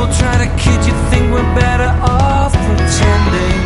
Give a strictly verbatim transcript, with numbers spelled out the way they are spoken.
try to kid you, think we're better off pretending.